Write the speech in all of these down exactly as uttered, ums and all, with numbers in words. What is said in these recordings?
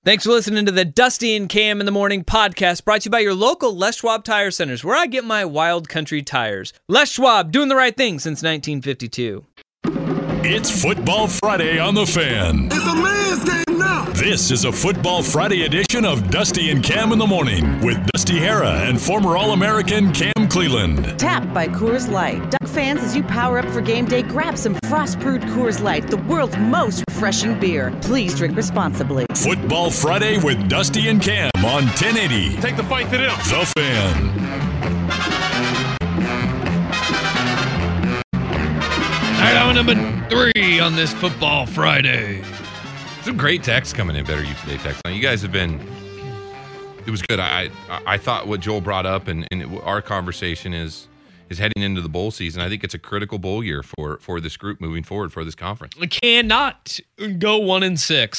Thanks for listening to the Dusty and Cam in the Morning podcast, brought to you by your local Les Schwab Tire Centers, where I get my wild country tires. Les Schwab, doing the right thing since nineteen fifty-two. It's Football Friday on The Fan. It's a man's game now. This is a Football Friday edition of Dusty and Cam in the Morning with Dusty Hara and former All-American Cam Cleland. Tap by Coors Light. Duck fans, as you power up for game day, grab some frost-brewed Coors Light, the world's most refreshing beer. Please drink responsibly. Football Friday with Dusty and Cam on ten eighty. Take the fight to them. The Fan. Item number three on this Football Friday. Some great texts coming in. Better you today, text. Now, you guys have been. It was good. I I, I thought what Joel brought up and, and it, our conversation is is heading into the bowl season. I think it's a critical bowl year for for this group moving forward for this conference. We cannot go one and six.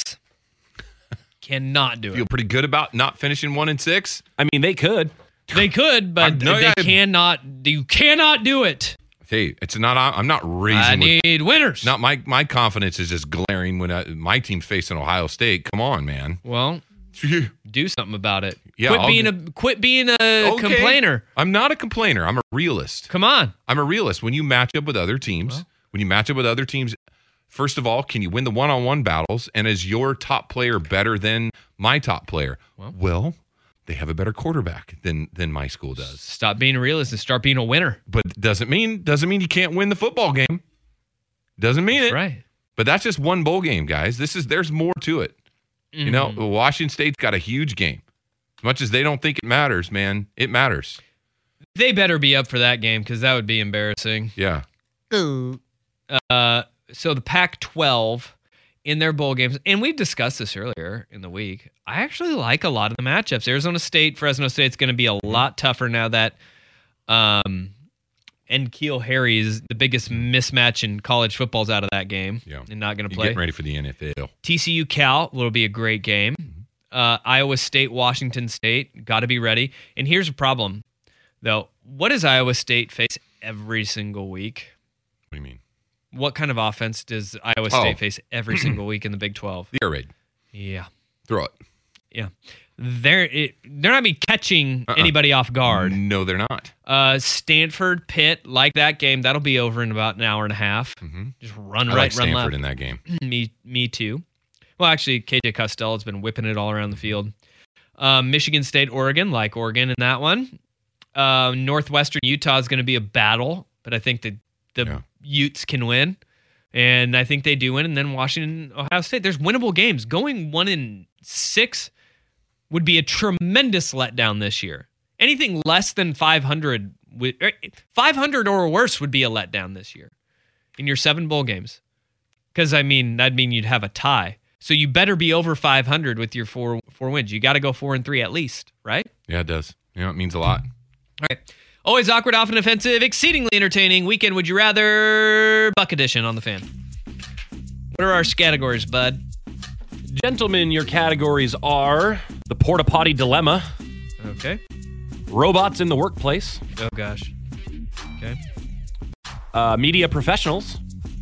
Cannot do it. Feel pretty good about not finishing one and six. I mean, they could. They could, but I- no, they I- cannot. You cannot do it. Hey, it's not. I'm not raising. I with, need winners. not my my confidence is just glaring when I, my team's facing Ohio State. Come on, man. Well, do something about it. Yeah, quit I'll being do- a quit being a Okay. complainer. I'm not a complainer. I'm a realist. Come on. I'm a realist. When you match up with other teams, Well. when you match up with other teams, first of all, can you win the one-on-one battles? And is your top player better than my top player? Well. Well, they have a better quarterback than than my school does. Stop being a realist and start being a winner. But doesn't mean doesn't mean you can't win the football game. Doesn't mean That's it. right. But that's just one bowl game, guys. This is there's more to it. You know, Mhm. Washington State's got a huge game. As much as they don't think it matters, man, it matters. They better be up for that game because that would be embarrassing. Yeah. Uh, so the Pac twelve in their bowl games, and we've discussed this earlier in the week. I actually like a lot of the matchups. Arizona State, Fresno State's going to be a lot tougher now that um, N'Keal Harry is the biggest mismatch in college football's out of that game. Yeah. And not going to You're play. getting ready for the N F L. T C U Cal will be a great game. Uh, Iowa State, Washington State, got to be ready. And here's a problem, though. What does Iowa State face every single week? What do you mean? What kind of offense does Iowa State Oh. face every single week in the Big twelve? The air raid. Yeah, Throw it. yeah. They're it, they're not be catching Uh-uh. anybody off guard. No, they're not. Uh, Stanford, Pitt, like that game, that'll be over in about an hour and a half. Mm-hmm. Just run I right, like run Stanford left. in that game. me, me too. Well, actually, K J Costello has been whipping it all around the field. Um, Michigan State, Oregon, like Oregon in that one. Uh, Northwestern Utah is going to be a battle, but I think the the Yeah. Utes can win, and I think they do win. And then Washington, Ohio State. There's winnable games. Going one in six would be a tremendous letdown this year. Anything less than five hundred, would, er, five hundred or worse would be a letdown this year in your seven bowl games. Because I mean, that'd mean you'd have a tie. So you better be over five hundred with your four four wins. You got to go four and three at least, right? Yeah, it does. You know, it means a lot. All right. Always awkward, often offensive, exceedingly entertaining. Weekend Would You Rather Buck Edition on the Fan. What are our categories, bud? Gentlemen, your categories are the porta potty dilemma, Okay. robots in the workplace, Oh gosh. Okay. uh, media professionals,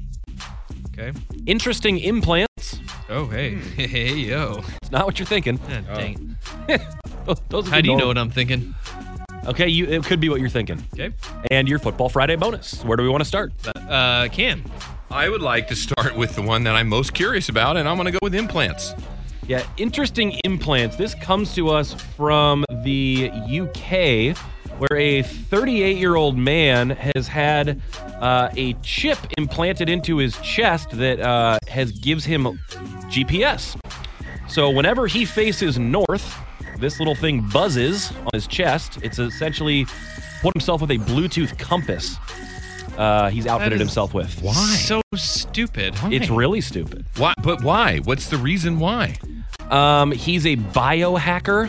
Okay. interesting implants. Oh hey. Hey yo. It's not what you're thinking. Ah, dang it. Those are How the do you know norm- what I'm thinking? Okay, you, it could be what you're thinking. Okay. And your Football Friday bonus. Where do we want to start? Uh, Cam. I would like to start with the one that I'm most curious about, and I'm going to go with implants. Yeah, interesting implants. This comes to us from the U K, where a thirty-eight-year-old man has had uh, a chip implanted into his chest that uh, has gives him G P S. So whenever he faces north, this little thing buzzes on his chest. It's essentially put himself with a Bluetooth compass. Uh, he's outfitted is- himself with. Why? So stupid. It's really stupid. Why? But why? What's the reason why? Um, he's a biohacker.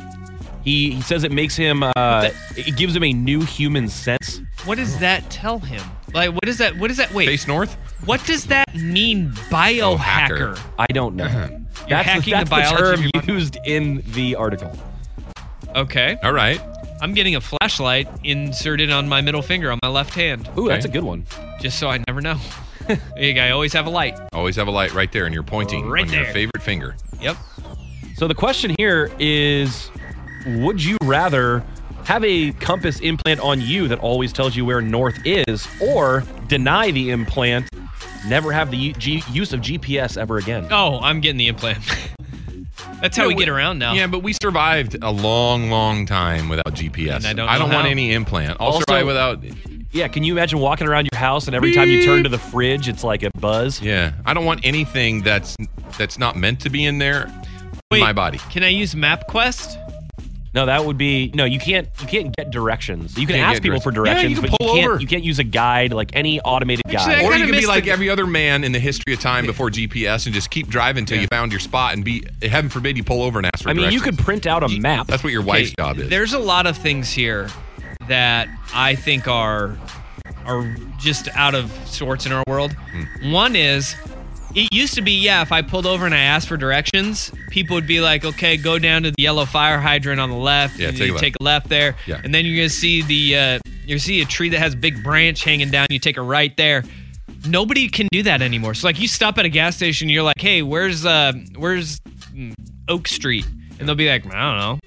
He he says it makes him. Uh, it gives him a new human sense. What does that tell him? Like, what is that? What is that? Wait. Face north? What does that mean, biohacker? hacker. I don't know. That's hacking that's the the, biology of term your body? used in the article. Okay. All right. I'm getting a flashlight inserted on my middle finger on my left hand, Ooh, that's a Okay. good one. just so I never know. Hey, I always have a light. Always have a light right there, and you're pointing Right on your there. favorite finger. Yep. So the question here is, would you rather have a compass implant on you that always tells you where north is, or deny the implant, never have the u- G- use of G P S ever again? Oh, I'm getting the implant. That's how Yeah, we we- get around now. Yeah, but we survived a long, long time without G P S. And I don't I don't know want how. any implant. I'll Also- survive without. Yeah, can you imagine walking around your house and every time you turn to the fridge, it's like a buzz? Yeah, I don't want anything that's that's not meant to be in there. Wait, in my body. Can I use MapQuest? No, that would be no. You can't. You can't get directions. You can Can't ask get people for directions. Yeah, directions, you can but pull you can't. over. You can't use a guide like any automated Actually, I guide. Or kinda you can be missed like the- every other man in the history of time before G P S and just keep driving until you found your spot and be, heaven forbid, you pull over and ask for I mean, you directions. could print out a map. That's what your wife's Okay, job is. There's a lot of things here that I think are are just out of sorts in our world. Hmm. One is, it used to be, yeah, if I pulled over and I asked for directions, people would be like, okay, go down to the yellow fire hydrant on the left. Yeah, and take a you left. take a left there. Yeah. And then you're going to see the, uh, you see a tree that has a big branch hanging down. You take a right there. Nobody can do that anymore. So like you stop at a gas station, you're like, hey, where's, uh, where's mm, Oak Street? And they'll be like, I don't know.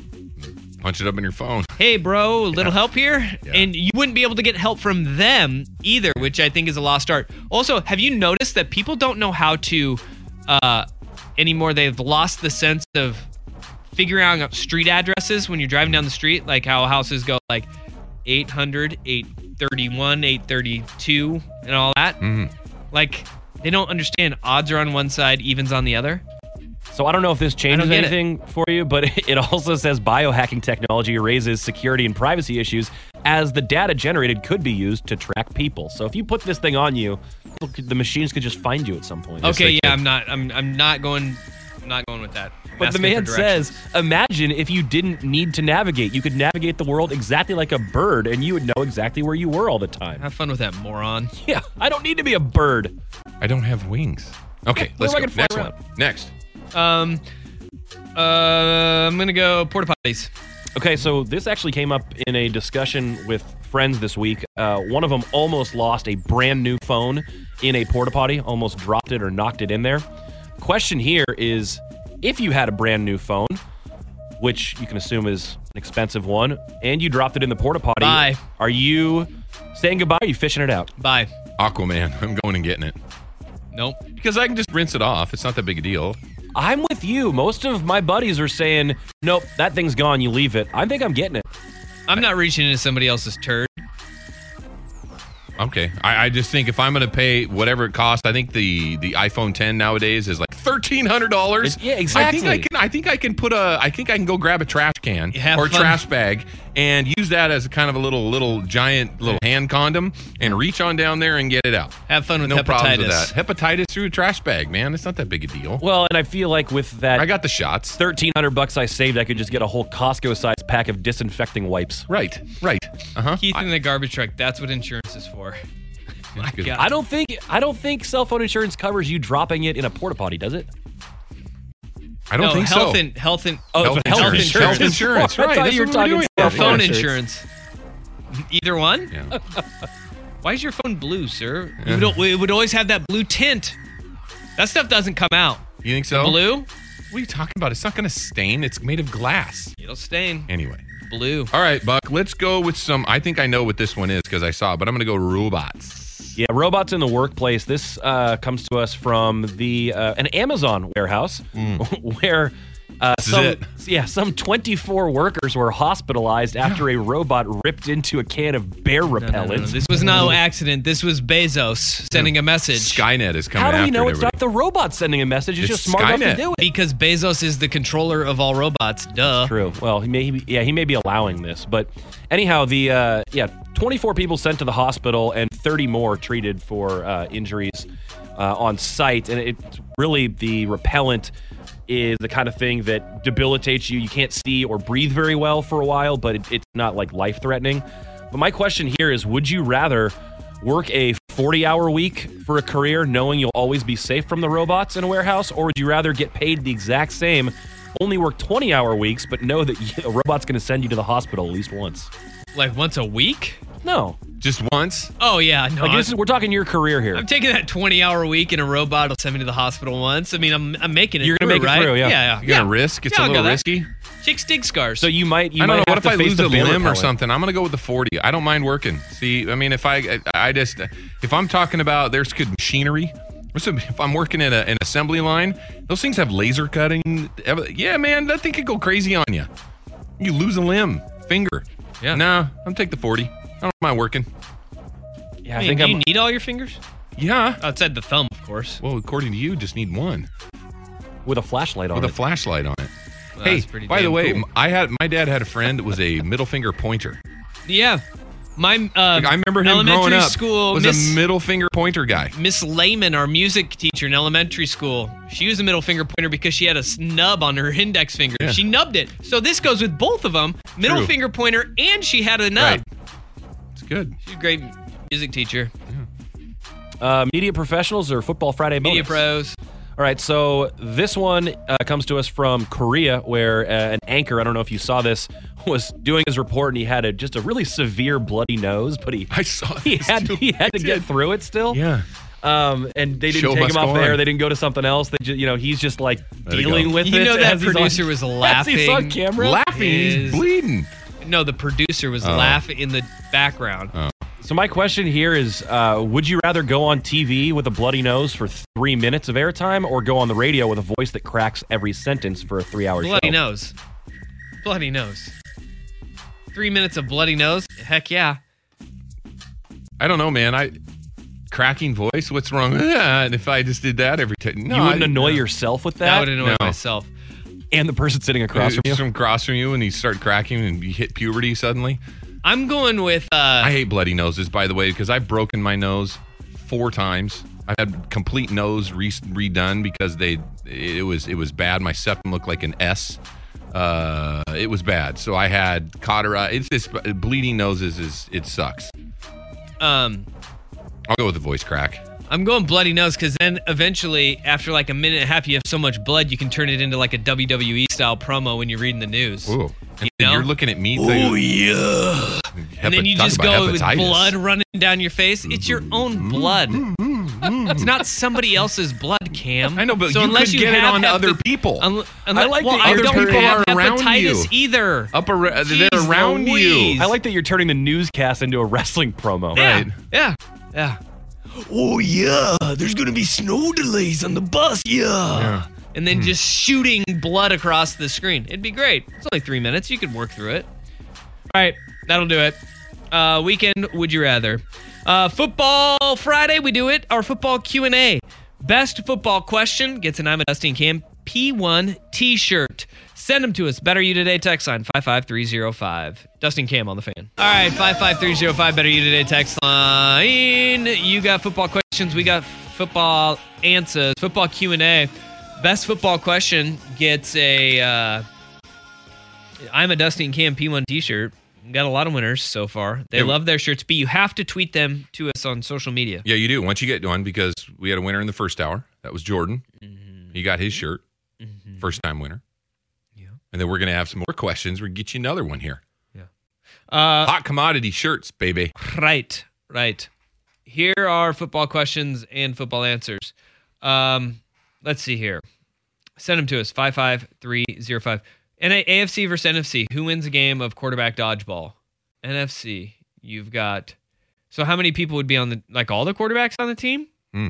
Punch it up in your phone. Hey, bro, a little help here? Yeah. And you wouldn't be able to get help from them either, which I think is a lost art. Also, have you noticed that people don't know how to uh, anymore? They've lost the sense of figuring out street addresses when you're driving down the street, like how houses go like eight hundred, eight thirty-one, eight thirty-two, and all that. Mhm. Like, they don't understand odds are on one side, evens on the other. So I don't know if this changes get it. anything for you, but it also says biohacking technology raises security and privacy issues as the data generated could be used to track people. So if you put this thing on you, the machines could just find you at some point. Okay, they yeah, could. I'm not I'm I'm not going I'm not going with that. I'm But the asking man for directions. says, imagine if you didn't need to navigate. You could navigate the world exactly like a bird, and you would know exactly where you were all the time. Have fun with that, moron. Yeah, I don't need to be a bird. I don't have wings. Okay, Where let's am I go. gonna fly Next around? one. Next. Um, uh, I'm gonna go porta potties. Okay, so this actually came up in a discussion with friends this week. Uh, one of them almost lost a brand new phone in a porta potty, almost dropped it or knocked it in there. Question here is, if you had a brand new phone, which you can assume is an expensive one, and you dropped it in the porta potty, Bye. are you saying goodbye? Or are you fishing it out? Bye. Aquaman. I'm going and getting it. Nope. Because I can just rinse it off. It's not that big a deal. I'm with you. Most of my buddies are saying, nope, that thing's gone. You leave it. I think I'm getting it. I'm not reaching into somebody else's turd. Okay. I, I just think if I'm going to pay whatever it costs, I think the, the iPhone ten nowadays is like thirteen hundred dollars. It's- yeah, exactly. I think I can I think I can put a I think I can go grab a trash can Have or a fun. trash bag and use that as a kind of a little little giant little hand condom and reach on down there and get it out. Have fun with No hepatitis. problems with that. Hepatitis through a trash bag, man. It's not that big a deal. Well, and I feel like with that I got the shots. thirteen hundred bucks I saved, I could just get a whole Costco-sized pack of disinfecting wipes. Right. Right. Uh-huh. Keith in the garbage truck. That's what insurance is for. My good. God. I don't think I don't think cell phone insurance covers you dropping it in a porta potty, does it? I don't no, think health so. and health and Oh, Health it's insurance. insurance. Health insurance. I Right. thought That's you were what we're talking doing. or cell phone insurance. insurance. Either one. Yeah. Why is your phone blue, sir? It would, it would always have that blue tint. That stuff doesn't come out. You think so? Blue, What are you talking about? It's not going to stain. It's made of glass. it'll stain. Anyway. Blue. All right, Buck, let's go with some. I think I know what this one is because I saw it, but I'm going to go robots. Yeah, robots in the workplace. This uh, comes to us from the uh, an Amazon warehouse where uh, This is some it. yeah some twenty-four workers were hospitalized after a robot ripped into a can of bear No, no, repellent. no, no. This was no accident. This was Bezos sending a message. Skynet is coming How do after we know it's everybody. not the robot sending a message? It's, It's just smart enough Skynet. to do it. Because Bezos is the controller of all robots. Duh. True. Well, he may, yeah, he may be allowing this, but anyhow, the uh, yeah, twenty-four people sent to the hospital and thirty more treated for uh, injuries uh, on site, and it's really the repellent is the kind of thing that debilitates you. You can't see or breathe very well for a while, but it, it's not like life-threatening. But my question here is, would you rather work a forty-hour week for a career knowing you'll always be safe from the robots in a warehouse, or would you rather get paid the exact same, only work twenty-hour weeks, but know that a robot's going to send you to the hospital at least once? Like once a week? No. Just once? Oh, yeah. No, Like I'm, this is, we're talking your career here. I'm taking that twenty-hour week in a robot. Will send me to the hospital once. I mean, I'm I'm making it You're gonna through, make it right? through, yeah. Yeah, yeah. You're gonna yeah. risk? It's Yeah, a I'll little go that. risky. Chicks dig scars. So you might you I don't might know. What have if to I face lose the a bear limb or repellent. something? I'm gonna go with the forty. I don't mind working. See, I mean, if I, I just, if I'm talking about there's good machinery. If I'm working at a, an assembly line, those things have laser cutting. Yeah, man, that thing could go crazy on you. You lose a limb, finger. Yeah. Nah, I'm take the forty. I don't mind working. Yeah, I I mean, think do I'm you need all your fingers? Yeah. Outside the thumb, of course. Well, according to you, just need one with a flashlight on with a it. flashlight on it. Well, Hey, that's pretty by the damn way, cool. I had my dad had a friend that was a middle finger pointer. Yeah. My uh, Like, I remember him elementary growing up school was Miss, a middle finger pointer guy. Miss Lehman, our music teacher in elementary school, she was a middle finger pointer because she had a snub on her index finger. Yeah. She nubbed it. So this goes with both of them, middle True. finger pointer, and she had a nub. Right. It's good. She's a great music teacher. Uh, media professionals or Football Friday bonus? Media pros. All right, so this one uh, comes to us from Korea, where uh, an anchor, I don't know if you saw this, was doing his report and he had a, just a really severe bloody nose, but he I saw he this had too. he had to I get did. through it still. Yeah. Um, and they didn't Show take must him off go there. on. They didn't go to something else. They just, you know, he's just like Let it dealing go. with You it. know that as he's on- producer was as he's on laughing. camera. Laughing. He's Is- bleeding. No, the producer was Oh. laughing in the background. So my question here is, uh, would you rather go on T V with a bloody nose for three minutes of airtime or go on the radio with a voice that cracks every sentence for a three-hour show? Bloody nose. Bloody nose. Three minutes of bloody nose? Heck yeah. I don't know, man. I cracking voice. What's wrong with that? If I just did that every time, no, you wouldn't I, annoy no. yourself with That that? would annoy No. myself. And the person sitting across from you? From across from you, and you start cracking, and you hit puberty suddenly. I'm going with uh I hate bloody noses, by the way, because I've broken my nose four times. I've had complete nose re- redone because they it was it was bad. My septum looked like an S. Uh, it was bad. So I had cauterize. It's this bleeding noses is it sucks. um I'll go with the voice crack. I'm going bloody nose because then eventually, after like a minute and a half, you have so much blood you can turn it into like a W W E style promo when you're reading the news. Ooh. And You know? you're looking at me. Oh yeah. And then you talk just about go with hepatitis. blood running down your face. It's your own blood. It's not somebody else's blood, Cam. I know, but so you unless could you get it have on other hepa- people. Unle- I unle- like well, that I other don't people have are around hepatitis you. either. Up ar- they're Jeez around Louise. you. I like that you're turning the newscast into a wrestling promo. Yeah, Right. yeah, yeah. Oh yeah, there's gonna be snow delays on the bus. Yeah. Yeah. And then just shooting blood across the screen. It'd be great. It's only three minutes. You could work through it. All right, that'll do it. Uh, weekend, would you rather? Uh, football Friday, we do it. Our football Q and A. Best football question gets an I'm a Dusty and Cam P one t-shirt. Send them to us. Better You Today text line five five three zero five. Dustin Cam on the fan. All right, five five three zero five. Better You Today text line. You got football questions. We got football answers. Football Q and A. Best football question gets a uh, I'm a Dusty and Cam P one t-shirt. Got a lot of winners so far. They Yeah. love their shirts, but you have to tweet them to us on social media. Yeah, you do. Once you get one, because we had a winner in the first hour. That was Jordan. He got his shirt. First time winner. Yeah. And then we're going to have some more questions. We're going to get you another one here. Uh, Hot commodity shirts, baby. Right, right. Here are football questions and football answers. Um, let's see here. Send them to us, five five three zero five. And A F C versus N F C. Who wins a game of quarterback dodgeball? N F C. You've got. So how many people would be on the, like all the quarterbacks on the team? Hmm.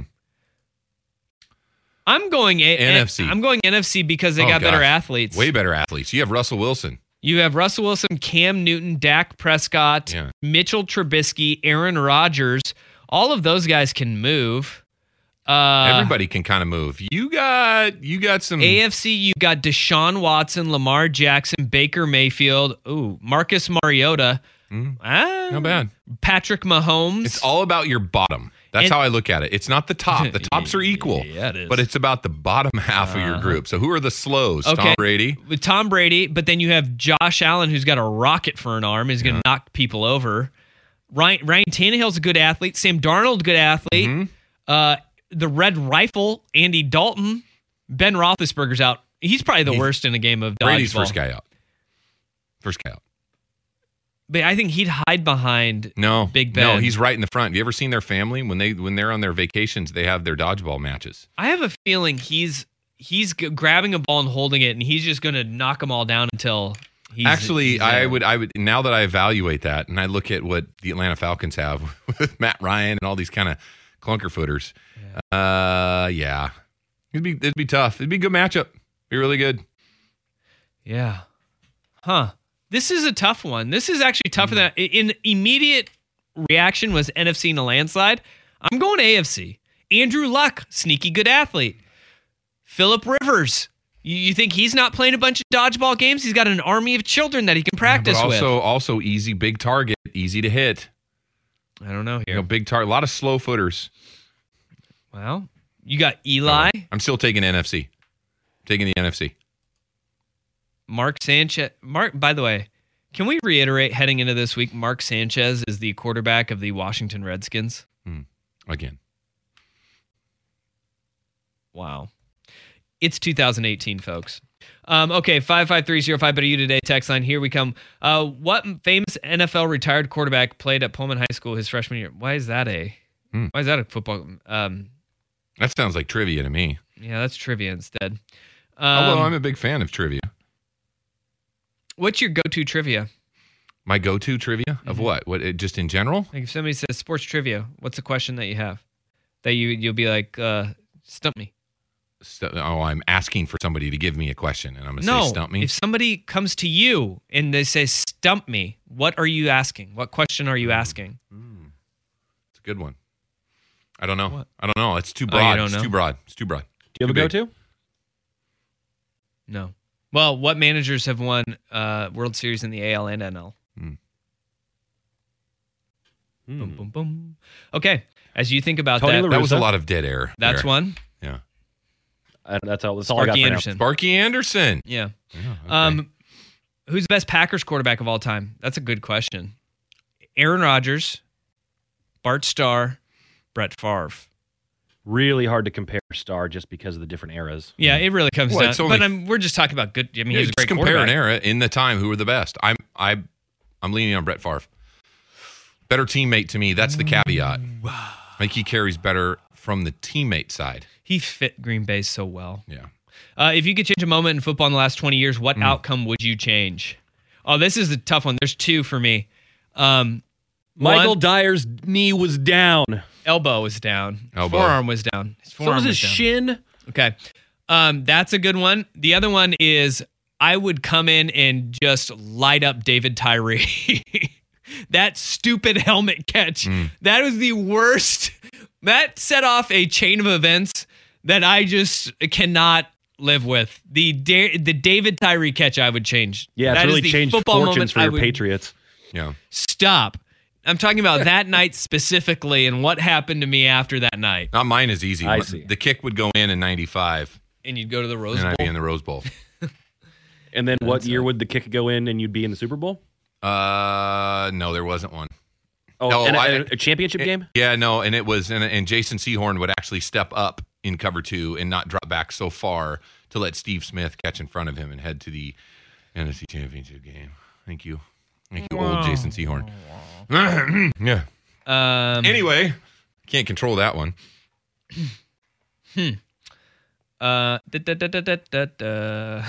I'm going a- N F C. I'm going N F C because they Oh, got better gosh. athletes. Way better athletes. You have Russell Wilson. You have Russell Wilson, Cam Newton, Dak Prescott, Yeah. Mitchell Trubisky, Aaron Rodgers. All of those guys can move. Uh, Everybody can kind of move. You got you got some. A F C, you got Deshaun Watson, Lamar Jackson, Baker Mayfield, ooh, Marcus Mariota, Mm, ah, not bad. Patrick Mahomes. It's all about your bottom. That's And- how I look at it. It's not the top. The tops are equal. Yeah, it is. But it's about the bottom half of your group. So who are the slows? Okay. Tom Brady. With Tom Brady, but then you have Josh Allen, who's got a rocket for an arm, is going to knock people over. Ryan, Ryan Tannehill's a good athlete. Sam Darnold, good athlete. Mm-hmm. Uh, the Red Rifle, Andy Dalton. Ben Roethlisberger's out. He's probably the He's- worst in a game of dodgeball. Brady's first guy out. First guy out. But I think he'd hide behind No, Big Ben. No, he's right in the front. Have you ever seen their family when they when they're on their vacations? They have their dodgeball matches. I have a feeling he's he's g- grabbing a ball and holding it, and he's just going to knock them all down until he's Actually, he's I there. would I would now that I evaluate that and I look at what the Atlanta Falcons have with Matt Ryan and all these kind of clunker footers. Yeah. Uh, yeah, it'd be it'd be tough. It'd be a good matchup. Be really good. Yeah. Huh. This is a tough one. This is actually tougher than in immediate reaction was N F C in a landslide. I'm going A F C. Andrew Luck, sneaky good athlete. Phillip Rivers. You, you think he's not playing a bunch of dodgeball games? He's got an army of children that he can practice but also with. also easy, big target, easy to hit. I don't know here. You know, big target, a lot of slow footers. Well, you got Eli, I'm still taking N F C. Taking the N F C. Mark Sanchez. Mark, by the way, can we reiterate heading into this week, Mark Sanchez is the quarterback of the Washington Redskins? Hmm. Again. Wow. It's two thousand eighteen, folks. Um, okay, five five three zero five, better you today, text line. Here we come. Uh, what famous N F L retired quarterback played at Pullman High School his freshman year? Why is that a, Hmm. why is that a football? Um, That sounds like trivia to me. yeah, that's trivia instead. Although Um, I'm a big fan of trivia. what's your go-to trivia? My go-to trivia Mm-hmm. of what? What? It, just in general? Like if somebody says sports trivia, what's the question that you have? That you, you'll be like, uh, stump me. St- oh, I'm asking for somebody to give me a question, and I'm gonna No, say stump me. if somebody comes to you and they say, stump me, what are you asking? What question are you asking? It's a good one. I don't know. What? I don't know. It's too Oh, you broad. don't it's know? too broad. It's too broad. Do you have Too a big. go-to? No. Well, what managers have won uh, World Series in the A L and N L? Boom, boom, boom. Okay, as you think about Tony that, La That was a Russa? lot of dead air. that's there. one. Yeah. I, that's all. That's all I got Sparky for now. Anderson. Sparky Anderson. Yeah. Yeah, okay. Um, who's the best Packers quarterback of all time? That's a good question. Aaron Rodgers, Bart Starr, Brett Favre. Really hard to compare Star just because of the different eras. Yeah, it really comes Well, down. it's only- but I'm, we're just talking about good. I mean, Yeah, he was a just great compare an quarterback. era in the time who were the best. I'm I I'm leaning on Brett Favre. Better teammate to me. That's the caveat. I think he carries better from the teammate side. He fit Green Bay so well. Yeah. Uh, if you could change a moment in football in the last twenty years, what outcome would you change? Oh, this is a tough one. There's two for me. Um, Michael one, Dyer's knee was down. elbow was down. Elbow. Forearm was down. His So forearm was his down. shin. Okay. Um, that's a good one. The other one is I would come in and just light up David Tyree. That stupid helmet catch. That was the worst. That set off a chain of events that I just cannot live with. The da- the David Tyree catch I would change. Yeah, it's That is really the changed football fortunes moment for I your would- Patriots. Yeah. Stop. I'm talking about that night specifically and what happened to me after that night. Not mine is easy. I My- see. The kick would go in in ninety-five, And you'd go to the Rose and I'd be Bowl. in the Rose Bowl. And then what year would the kick go in and you'd be in the Super Bowl? Uh, no, there wasn't one. Oh, No, and a, I- a championship game? Yeah, no, and it was, and, and Jason Sehorn would actually step up in cover two and not drop back so far to let Steve Smith catch in front of him and head to the N F C Championship game. Thank you. Thank you, old Jason Sehorn. Yeah. Um, Anyway, can't control that one. Uh, da, da, da, da, da, da, da.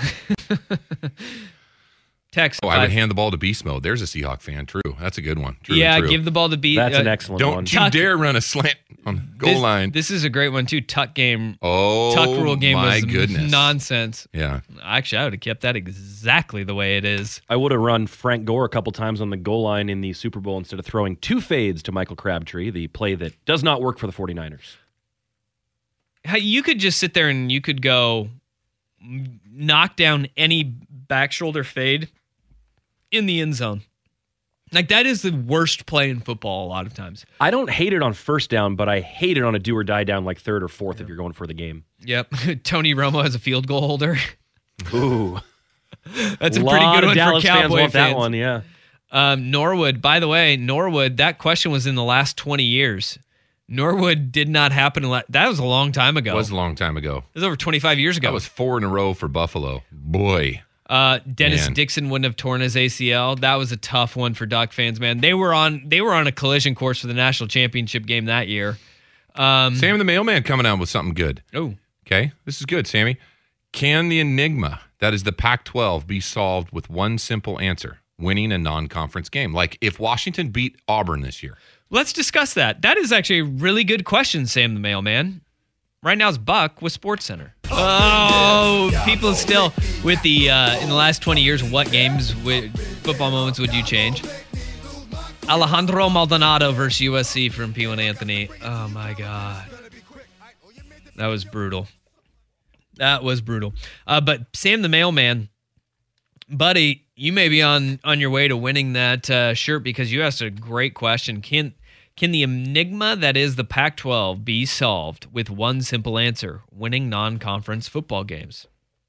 Text. Oh, I would five- hand the ball to beast mode. There's a Seahawk fan. True. That's a good one. True. yeah, true. give the ball to beat. That's uh, an excellent Don't one. you Tuck. dare run a slant on goal this, line. This is a great one too. Tuck game. oh, Tuck rule game my was goodness. nonsense. Yeah. Actually, I would have kept that exactly the way it is. I would have run Frank Gore a couple times on the goal line in the Super Bowl instead of throwing two fades to Michael Crabtree, the play that does not work for the 49ers. How- You could just sit there and you could go m- knock down any back shoulder fade in the end zone. Like that is the worst play in football a lot of times. I don't hate it on first down, but I hate it on a do or die down like third or fourth if you're going for the game. Yep. Tony Romo as a field goal holder. Ooh. That's a lot pretty good of one Dallas for Cowboy fans want that fans. one, yeah. Um, Norwood, by the way, Norwood, that question was in the last twenty years. Norwood did not happen. In la- that was a long time ago. It was a long time ago. It was over twenty-five years ago. That was four in a row for Buffalo. Boy. Uh, Dennis Man. Dixon wouldn't have torn his A C L. That was a tough one for Duck fans, man. They were on they were on a collision course for the national championship game that year. Um, Sam the Mailman coming out with something good. oh, Okay, this is good, Sammy. Can the enigma that is the Pac twelve be solved with one simple answer: winning a non-conference game? Like if Washington beat Auburn this year. let's discuss that. That is actually a really good question, Sam the Mailman. Right now it's Buck with SportsCenter. Oh, people still with the uh, in the last twenty years, what games, with football moments would you change? Alejandro Maldonado versus U S C from P one Anthony. Oh my God, that was brutal. That was brutal. Uh, but Sam the Mailman, buddy, you may be on on your way to winning that uh, shirt because you asked a great question. Can Can the enigma that is the Pac twelve be solved with one simple answer: winning non-conference football games?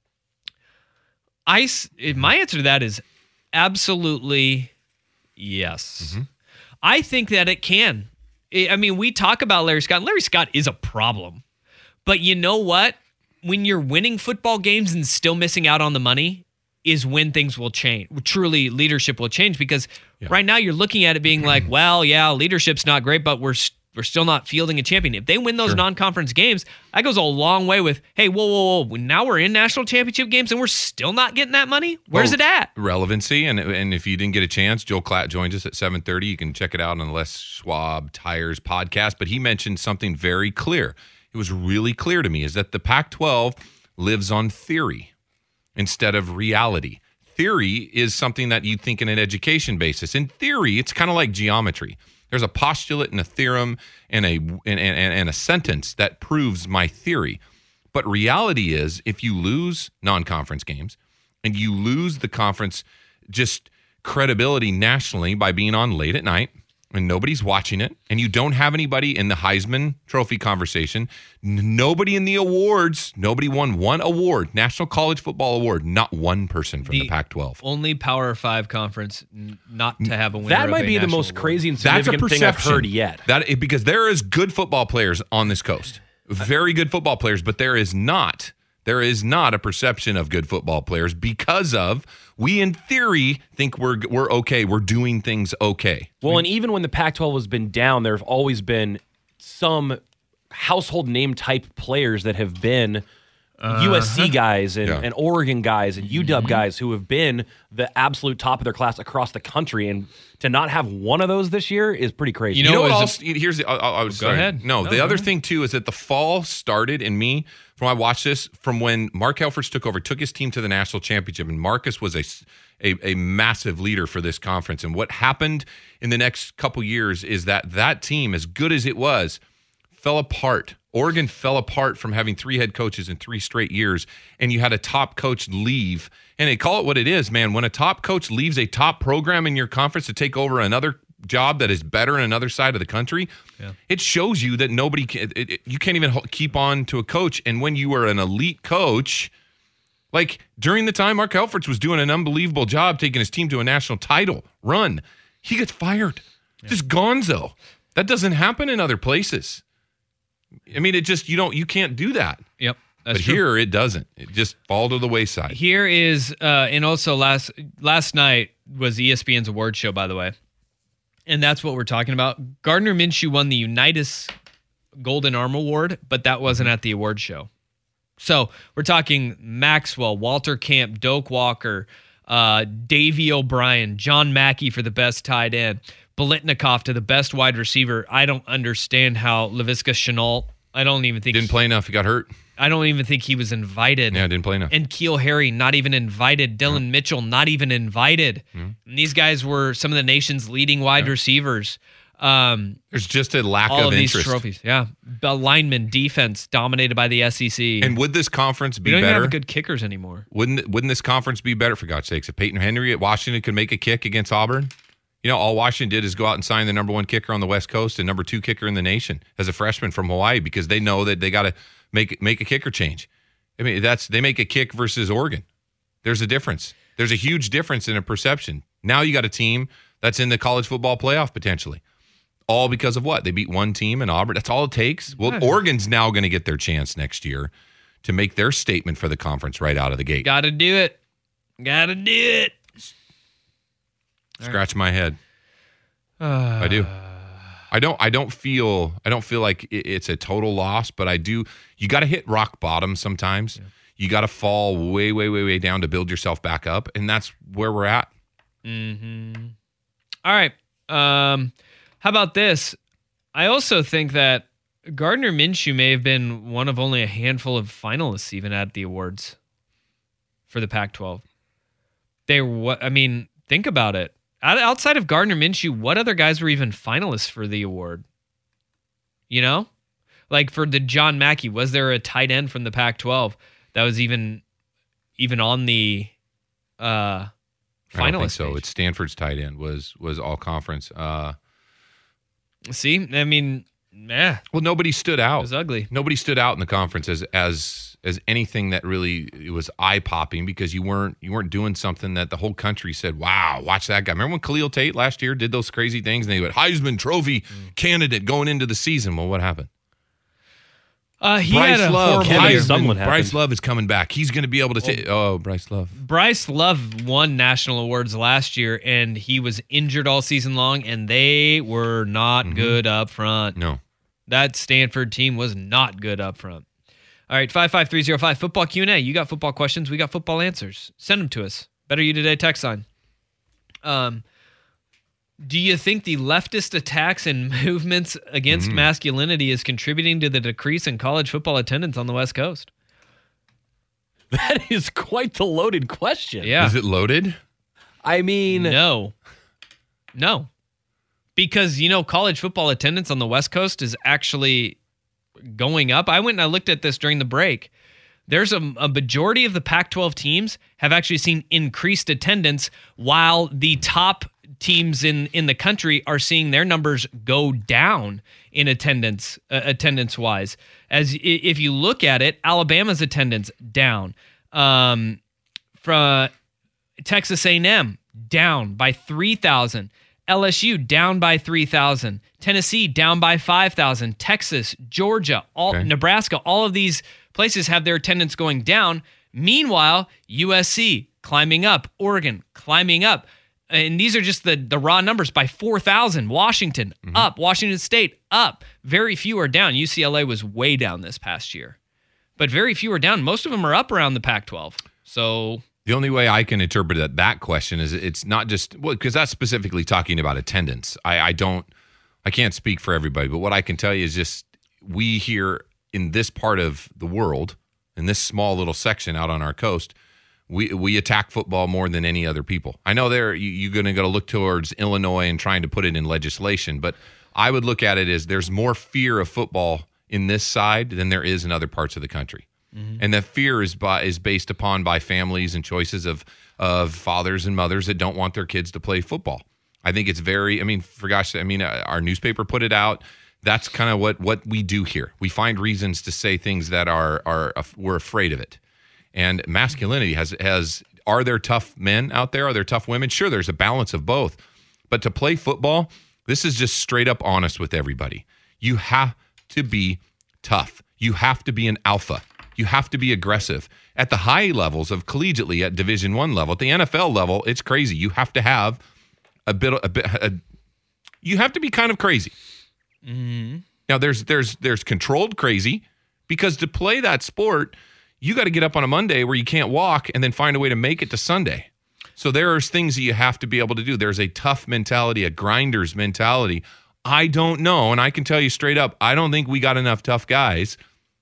I, my answer to that is absolutely yes. Mm-hmm. I think that it can. I mean, we talk about Larry Scott. Larry Scott is a problem. But you know what? When you're winning football games and still missing out on the money is when things will change. Truly, leadership will change because yeah. right now you're looking at it being like, well, yeah, leadership's not great, but we're we're still not fielding a champion. If they win those sure. non-conference games, that goes a long way with, hey, whoa, whoa, whoa, now we're in national championship games and we're still not getting that money? Where's well, it at? Relevancy, and and if you didn't get a chance, Joel Klatt joins us at seven thirty. You can check it out on the Les Schwab Tires podcast, but he mentioned something very clear. It was really clear to me is that the Pac twelve lives on theory instead of reality. Theory is something that you think in an education basis. In theory, it's kind of like geometry. There's a postulate and a theorem and a and, and, and a sentence that proves my theory. But reality is, if you lose non-conference games and you lose the conference just credibility nationally by being on late at night, and nobody's watching it, and you don't have anybody in the Heisman Trophy conversation, n- nobody in the awards, nobody won one award, National College Football Award, not one person from the, the Pac twelve. Only Power five conference n- not to have a winner. That of might a be the national most award. crazy and That's a significant thing I've perception. heard yet. That because there is good football players on this coast, very good football players, but there is not. There is not a perception of good football players because of we, in theory, think we're we're okay. We're doing things okay. Well, and even when the Pac twelve has been down, there have always been some household name type players that have been uh-huh. U S C guys and, yeah. and Oregon guys and U W mm-hmm. guys who have been the absolute top of their class across the country. And to not have one of those this year is pretty crazy. You know, you know what else? A, here's the, I, I was go sorry. ahead. No, no the no. other thing, too, is that the fall started in me from I watched this from when Mark Helfrich took over, took his team to the national championship. And Marcus was a, a, a massive leader for this conference. And what happened in the next couple years is that that team, as good as it was, fell apart. Oregon fell apart from having three head coaches in three straight years, and you had a top coach leave. And they call it what it is, man. When a top coach leaves a top program in your conference to take over another job that is better in another side of the country, yeah. it shows you that nobody can, it, it, you can't even keep on to a coach. And when you are an elite coach, like during the time Mark Helfrich was doing an unbelievable job taking his team to a national title run, he gets fired. Yeah. Just gonzo. That doesn't happen in other places. I mean, it just, you don't, you can't do that. Yep. That's but true. Here it doesn't. It just fall to the wayside. Here is, uh, and also last last night was E S P N's award show, by the way. And that's what we're talking about. Gardner Minshew won the Unitas Golden Arm Award, but that wasn't at the award show. So we're talking Maxwell, Walter Camp, Doak Walker, uh, Davey O'Brien, John Mackey for the best tight end, Biletnikoff to the best wide receiver. I don't understand how Laviska Shenault, I don't even think didn't he, play enough. He got hurt. I don't even think he was invited. Yeah, didn't play enough. And Keel Harry, not even invited. Dylan yeah. Mitchell, not even invited. Mm-hmm. And these guys were some of the nation's leading wide yeah. receivers. Um, There's just a lack all of, of these interest. trophies. Yeah, the lineman defense dominated by the S E C. And would this conference be we don't better? even have good kickers anymore. Wouldn't Wouldn't this conference be better, for God's sakes, if Peyton Henry at Washington could make a kick against Auburn? You know, all Washington did is go out and sign the number one kicker on the West Coast and number two kicker in the nation as a freshman from Hawaii because they know that they got to make make a kicker change. I mean, that's they make a kick versus Oregon. There's a difference. There's a huge difference in a perception. Now you got a team that's in the college football playoff potentially. All because of what? They beat one team in Auburn. That's all it takes. Well, nice. Oregon's now going to get their chance next year to make their statement for the conference right out of the gate. Got to do it. Gotta do it. Scratch my head. Uh, I do. I don't. I don't feel. I don't feel like it, it's a total loss, but I do. You got to hit rock bottom sometimes. Yeah. You got to fall way, way, way, way down to build yourself back up, and that's where we're at. Mm-hmm. All right. Um, how about this? I also think that Gardner Minshew may have been one of only a handful of finalists even at the awards for the Pac twelve. They were. I mean, think about it. Outside of Gardner Minshew, what other guys were even finalists for the award? You know? Like for the John Mackey, was there a tight end from the Pac twelve that was even even on the uh, finalist I don't think so. page? It's Stanford's tight end was was all conference. Uh, See? I mean, yeah. Well, nobody stood out. It was ugly. Nobody stood out in the conference as as as anything that really it was eye-popping because you weren't you weren't doing something that the whole country said, wow, watch that guy. Remember when Khalil Tate last year did those crazy things and they went Heisman Trophy mm. candidate going into the season? Well, what happened? Uh, he Bryce had a Love, horrible Heisman, Bryce Love is coming back. He's going to be able to say, oh, Bryce Love. Bryce Love won national awards last year, and he was injured all season long, and they were not mm-hmm. good up front. No. That Stanford team was not good up front. All right, five five three zero five, football Q and A. You got football questions, we got football answers. Send them to us. Better You Today text line. Um, do you think the leftist attacks and movements against mm-hmm. masculinity is contributing to the decrease in college football attendance on the West Coast? That is quite the loaded question. Yeah. Is it loaded? I mean... No. No. Because, you know, college football attendance on the West Coast is actually going up. I went and I looked at this during the break. There's a, a majority of the Pac twelve teams have actually seen increased attendance while the top teams in, in the country are seeing their numbers go down in attendance, uh, attendance-wise. As if you look at it, Alabama's attendance down. Um, from Texas A and M down by three thousand. L S U down by three thousand. Tennessee down by five thousand. Texas, Georgia, all okay. Nebraska, all of these places have their attendance going down. Meanwhile, U S C climbing up, Oregon climbing up. And these are just the, the raw numbers by four thousand. Washington mm-hmm. up, Washington State up. Very few are down. U C L A was way down this past year. But very few are down. Most of them are up around the Pac twelve. So... The only way I can interpret that, that question is it's not just, well, because that's specifically talking about attendance. I, I don't, I can't speak for everybody, but what I can tell you is just we here in this part of the world, in this small little section out on our coast, we we attack football more than any other people. I know there you, you're going to go to look towards Illinois and trying to put it in legislation, but I would look at it as there's more fear of football in this side than there is in other parts of the country. Mm-hmm. And that fear is by, is based upon by families and choices of of fathers and mothers that don't want their kids to play football. I think it's very, I mean, for gosh, I mean, our newspaper put it out. That's kind of what, what we do here. We find reasons to say things that are, are we're afraid of it. And masculinity has, has, are there tough men out there? Are there tough women? Sure, there's a balance of both. But to play football, this is just straight up honest with everybody. You have to be tough. You have to be an alpha. You have to be aggressive. At the high levels of collegiately at Division One level, at the N F L level, it's crazy. You have to have a bit, a bit. A, you have to be kind of crazy. Mm-hmm. Now, there's there's there's controlled crazy because to play that sport, you got to get up on a Monday where you can't walk and then find a way to make it to Sunday. So there's things that you have to be able to do. There's a tough mentality, a grinder's mentality. I don't know, and I can tell you straight up, I don't think we got enough tough guys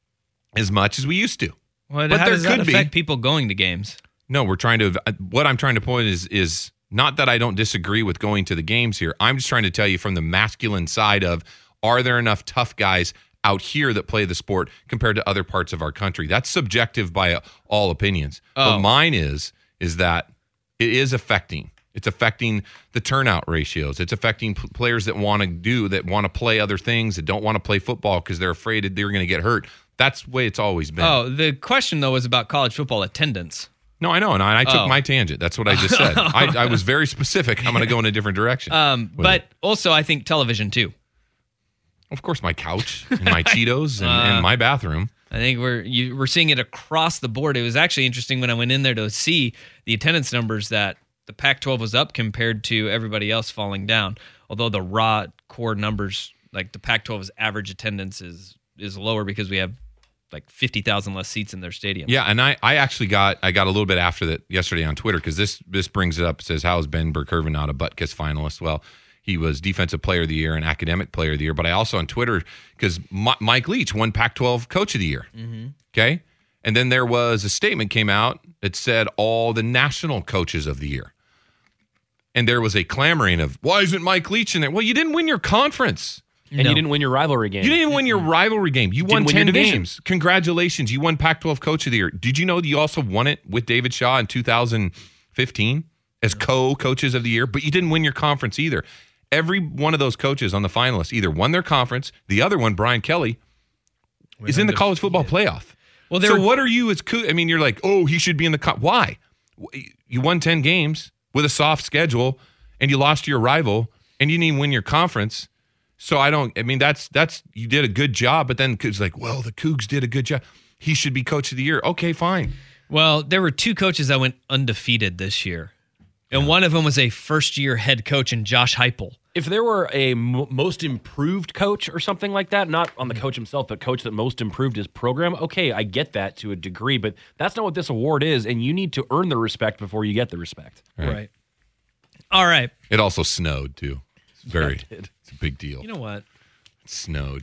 as much as we used to. Well, but how there does could that affect be. people going to games? No, we're trying to, what I'm trying to point is, is not that I don't disagree with going to the games here. I'm just trying to tell you from the masculine side of, are there enough tough guys out here that play the sport compared to other parts of our country? That's subjective by all opinions. Oh. But mine is, is that it is affecting. It's affecting the turnout ratios. It's affecting p- players that want to do, that want to play other things, that don't want to play football because they're afraid that they're going to get hurt. That's the way it's always been. Oh, the question, though, was about college football attendance. No, I know, and I, I took oh. my tangent. That's what I just said. I, I was very specific. I'm going to go in a different direction. Um, but it. also, I think television, too. Of course, my couch and my Cheetos and, uh, and my bathroom. I think we're you, we're seeing it across the board. It was actually interesting when I went in there to see the attendance numbers that the Pac twelve was up compared to everybody else falling down. Although the raw core numbers, like the Pac twelve's average attendance is is lower because we have like fifty thousand less seats in their stadium. Yeah, and I, I actually got I got a little bit after that yesterday on Twitter because this this brings it up. It says, how is Ben Burr-Kirven not a Butkus finalist? Well, he was Defensive Player of the Year and Academic Player of the Year. But I also on Twitter, because M- Mike Leach won Pac twelve Coach of the Year. Mm-hmm. Okay? And then there was a statement came out that said all the national coaches of the year. And there was a clamoring of, why isn't Mike Leach in there? Well, you didn't win your conference. And No. you didn't win your rivalry game. You didn't even win your rivalry game. You won win your ten division. games. Congratulations. You won Pac twelve Coach of the Year. Did you know that you also won it with David Shaw in two thousand fifteen as co-coaches of the year? But you didn't win your conference either. Every one of those coaches on the finalists either won their conference. The other one, Brian Kelly, is in the college football playoff. Well, so were, what are you as co- I mean, you're like, oh, he should be in the co- why? You won ten games with a soft schedule, and you lost to your rival, and you didn't even win your conference. So I don't. I mean, that's that's you did a good job, but then it's like, well, the Cougs did a good job. He should be Coach of the Year. Okay, fine. Well, there were two coaches that went undefeated this year, and one of them was a first-year head coach in Josh Heupel. If there were a m- most improved coach or something like that, not on the coach himself, but coach that most improved his program, okay, I get that to a degree, but that's not what this award is, and you need to earn the respect before you get the respect. Right. Right. All right. It also snowed too. It's very. Yeah, it did. It's a big deal. You know what? It snowed.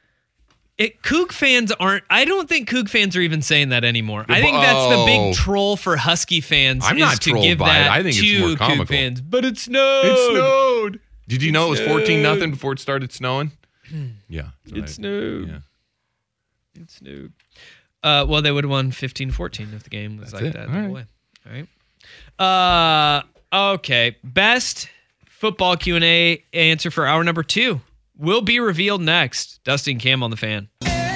It Coug fans aren't. I don't think Coug fans are even saying that anymore. I think that's the Oh. big troll for Husky fans. I'm is not to trolled give by it. that I think it's to more Coug comical. fans. But it snowed. It snowed. Did you know it was fourteen snowed. nothing before it started snowing? Yeah. It right. snowed. Yeah. It snowed. Uh, well, they would have won fifteen fourteen if the game was That's like it. that. All the whole right. way. All right. Uh, okay. Best football Q and A answer for hour number two will be revealed next. Dusty and Cam on the Fan.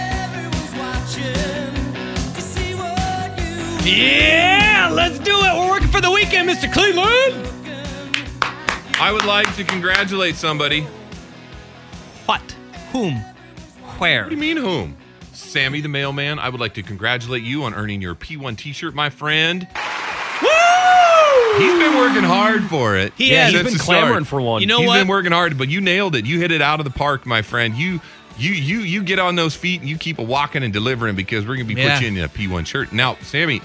Yeah, let's do it. We're working for the weekend, Mister Cleveland. I would like to congratulate somebody. What? Whom? Where? What do you mean whom? Sammy the mailman, I would like to congratulate you on earning your P one t-shirt, my friend. Woo! He's been working hard for it. He Yeah, has. he's Since been the start. clamoring for one. You know He's what? been working hard, but you nailed it. You hit it out of the park, my friend. You you you you get on those feet and you keep a walking and delivering because we're gonna be Yeah. putting you in a P one shirt. Now, Sammy, do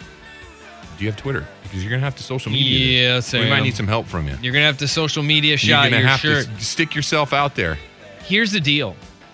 you have Twitter? Because you're gonna have to social media. Yes, this. I We might am. need some help from you. You're gonna have to social media You're shot gonna your have shirt. to s- stick yourself out there. Here's the deal.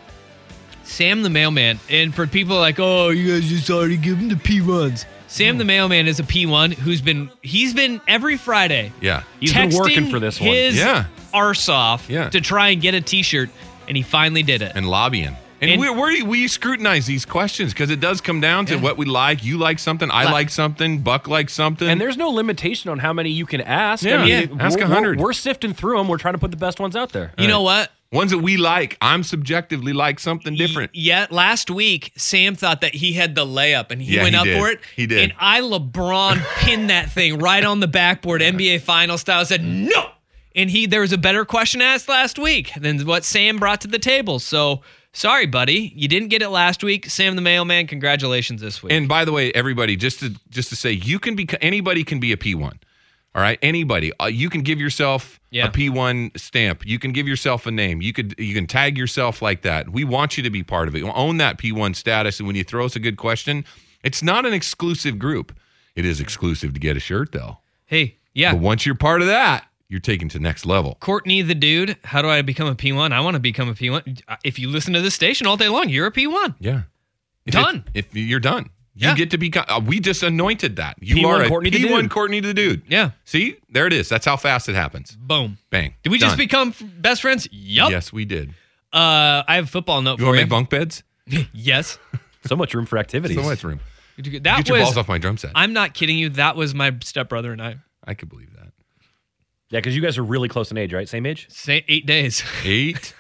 Sam the mailman, and for people like, oh, you guys just already give him the P ones. Sam the mailman is a P one who's been he's been every Friday. Yeah. He's been working texting for this one. his Yeah. arse off Yeah. to try and get a T-shirt, and he finally did it. And lobbying. And, And- we we we scrutinize these questions because it does come down to Yeah. what we like. You like something, I Like- like something, Buck likes something. And there's no limitation on how many you can ask. Yeah, I mean, yeah. it- Ask we're, a hundred. We're, we're sifting through them. We're trying to put the best ones out there. you know what? ones that we like. I'm subjectively like something different. Yeah, last week Sam thought that he had the layup and he Yeah, went he up did. for it. He did. And I LeBron pinned that thing right on the backboard, N B A final style. Said no. And he there was a better question asked last week than what Sam brought to the table. So sorry, buddy, you didn't get it last week. Sam the mailman, congratulations this week. And by the way, everybody, just to just to say, you can be anybody can be a P one. All right, anybody. Uh, you can give yourself Yeah. a P one stamp. You can give yourself a name. You could you can tag yourself like that. We want you to be part of it. Own that P one status. And when you throw us a good question, it's not an exclusive group. It is exclusive to get a shirt, though. hey, yeah. But once you're part of that, you're taken to next level. Courtney the dude, how do I become a P one? I want to become a P one. If you listen to this station all day long, you're a P one. Yeah, if Done. it- if you're done, you Yeah. get to become. Uh, we just anointed that. You P one are a Courtney the P one dude. Courtney the dude. Yeah. See, there it is. That's how fast it happens. Boom. Bang. Did we just Done. become f- best friends? Yup. Yes, we did. Uh, I have a football note You for want to you. make bunk beds? Yes. So much room for activities. So much room. That Get your was. balls off my drum set. I'm not kidding you. That was my stepbrother and I. I could believe that. Yeah, because you guys are really close in age, right? Same age? Say eight days. Eight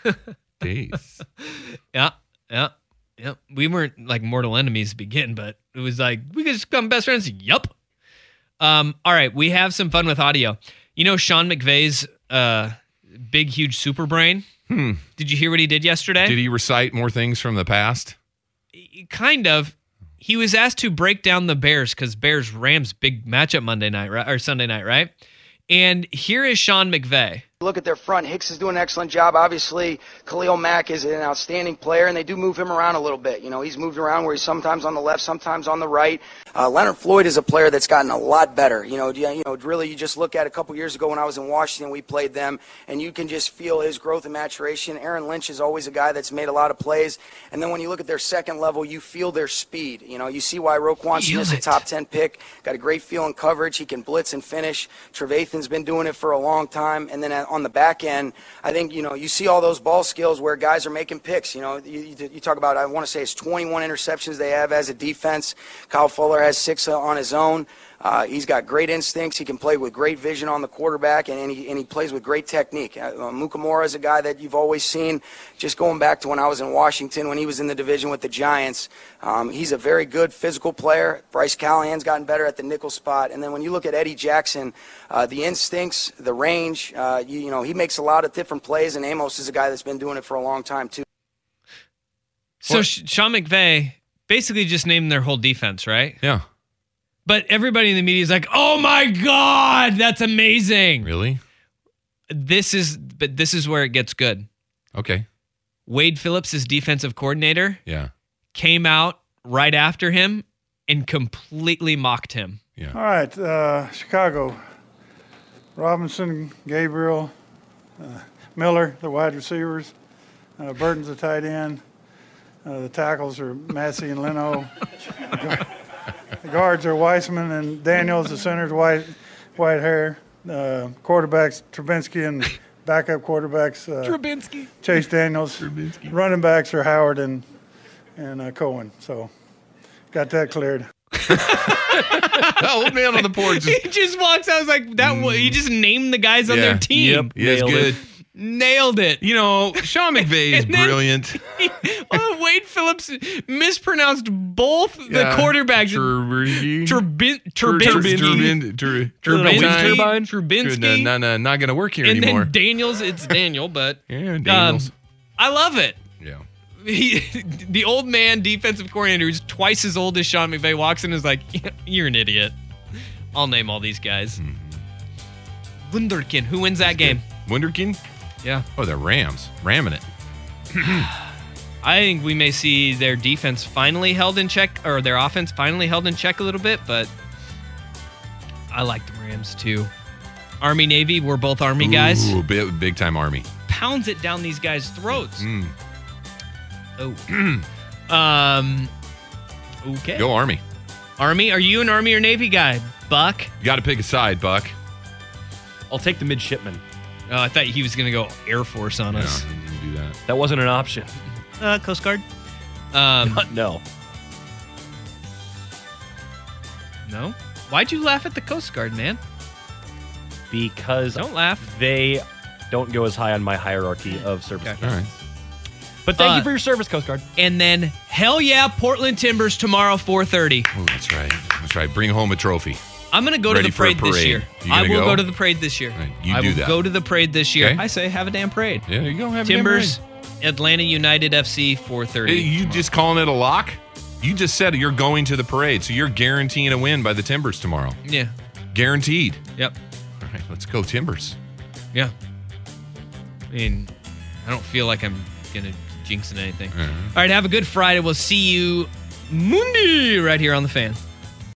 days. Yeah. Yeah. Yep. We weren't like mortal enemies to begin, but it was like we could just become best friends. Yup. Um. All right. We have some fun with audio. You know Sean McVay's uh big huge super brain. Hmm. Did you hear what he did yesterday? Did he recite more things from the past? kind of. He was asked to break down the Bears because Bears Rams big matchup Monday night, right, or Sunday night, right? And here is Sean McVay. Look at their front. Hicks is doing an excellent job. Obviously, Khalil Mack is an outstanding player, and they do move him around a little bit. You know, he's moved around where he's sometimes on the left, sometimes on the right. Uh, Leonard Floyd is a player that's gotten a lot better. You know, you know, really, you just look at a couple years ago when I was in Washington, we played them, and you can just feel his growth and maturation. Aaron Lynch is always a guy that's made a lot of plays. And then when you look at their second level, you feel their speed. You know, you see why Roquan Smith's a top ten pick. Got a great feel in coverage. He can blitz and finish. Trevathan's been doing it for a long time. And then on the back end, I think, you know, you see all those ball skills where guys are making picks. You know, you, you, you talk about, I want to say it's twenty-one interceptions they have as a defense. Kyle Fuller has six on his own. Uh, he's got great instincts. He can play with great vision on the quarterback, and, and, he, and he plays with great technique. Uh, Mukamura is a guy that you've always seen, just going back to when I was in Washington, when he was in the division with the Giants. Um, he's a very good physical player. Bryce Callahan's gotten better at the nickel spot. And then when you look at Eddie Jackson, uh, the instincts, the range, uh, you, you know, he makes a lot of different plays, and Amos is a guy that's been doing it for a long time, too. So well, Sean McVay basically just named their whole defense, right? Yeah. But everybody in the media is like, "Oh my God, that's amazing!" Really? This is, but this is where it gets good. Okay. Wade Phillips, his defensive coordinator, yeah, came out right after him and completely mocked him. Yeah. All right, uh, Chicago. Robinson, Gabriel, uh, Miller, the wide receivers. Uh, Burton's the tight end. Uh, the tackles are Massey and Leno. The guards are Weissman and Daniels. The center's white, white hair. Uh, quarterbacks Trubinsky and backup quarterbacks uh, Trubinsky. Chase Daniels. Trubinsky. Running backs are Howard and and uh, Cohen. So got that cleared. The old man on the porch. He just walks out. I was like, that. Mm. He just named the guys on yeah. their team. Yep. Yeah, it's good. It. Nailed it. You know, Sean McVay is brilliant. He, well, Wade Phillips mispronounced both the yeah. quarterbacks. Turbin, Turbin, Turbin, Trubinsky, Trubinsky. No, no, no, not going to work here and anymore. And then Daniels, it's Daniel, but yeah, Daniels. Um, I love it. Yeah. He, the old man defensive coordinator who's twice as old as Sean McVay walks in and is like, "You're an idiot. I'll name all these guys." Mm-hmm. Wunderkind, who wins that game? Wunderkind? Yeah. Oh, the Rams. Ramming it. I think we may see their defense finally held in check, or their offense finally held in check a little bit, but I like the Rams too. Army, Navy, we're both Army Ooh, guys. Big, big time Army. Pounds it down these guys' throats. Mm. Oh. um. Okay. Go Army. Army, are you an Army or Navy guy? Buck? You got to pick a side, Buck. I'll take the midshipman. Oh, I thought he was going to go Air Force on No, us. he didn't do that. That wasn't an option. Uh, Coast Guard? Um, no. No? Why'd you laugh at the Coast Guard, man? Because Don't laugh. they don't go as high on my hierarchy of service. Okay. All right. But thank Uh, you for your service, Coast Guard. And then, hell yeah, Portland Timbers tomorrow, four thirty. Oh, that's right. That's right. Bring home a trophy. I'm going to go Ready to the for a parade, this parade. year. You I gonna will go? go to the parade this year. Right, you I do will that. go to the parade this year. Okay. I say have a damn parade. Yeah, there you go. Have a Timbers, damn Atlanta United F C, four parade. thirty. Hey, you just calling it a lock? You just said you're going to the parade, so you're guaranteeing a win by the Timbers tomorrow. Yeah. Guaranteed. Yep. All right, let's go Timbers. Yeah. I mean, I don't feel like I'm going to jinx anything. Uh-huh. All right, have a good Friday. We'll see you Monday right here on The Fan.